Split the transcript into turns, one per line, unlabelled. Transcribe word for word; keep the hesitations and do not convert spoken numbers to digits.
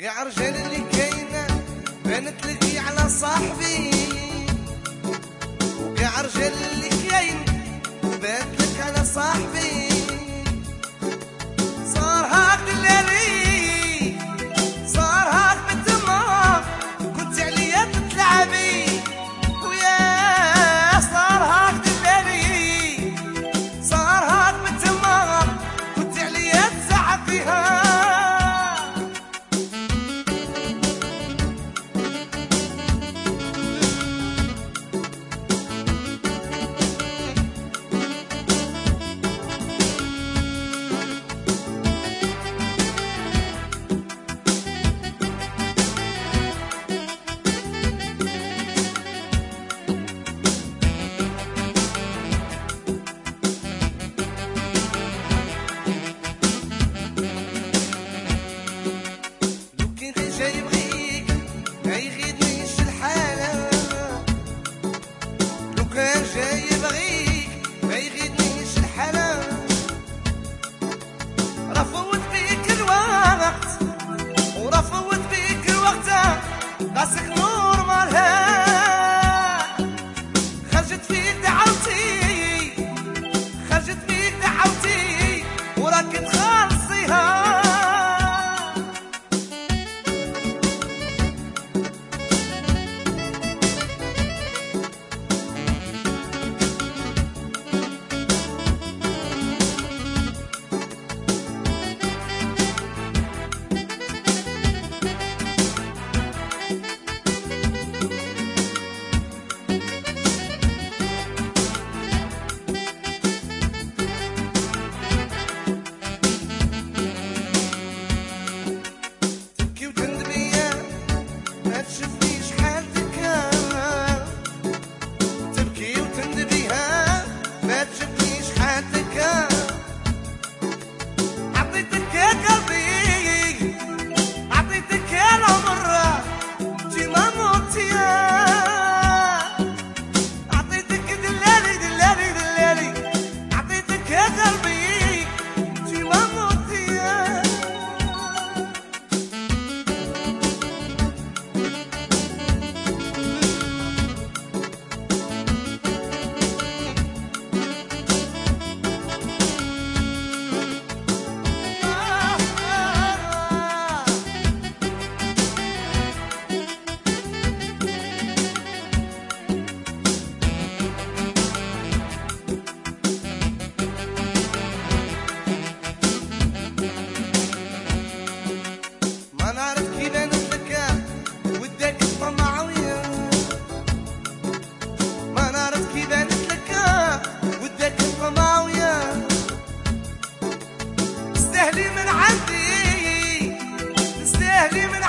وكاع رجال اللي كاينه بانت لقي على صاحبي، وكاع رجال اللي كاين بانت لك على صاحبي. صار هاك دلالي صار هاك من تما كنت عليا تتلعبي، ويا صار هاك دلالي صار هاك من تما كنت عليا تزعق فيها. جاي يبغيك ما يغيدنيش الحلا، رفوت بيك الوقت ورفوت بيك الوقت راسك نور مالها، خرجت فيك دعوتي خرجت فيك دعوتي وراك تخلصيها. تستاهلي من عندي تستاهلي من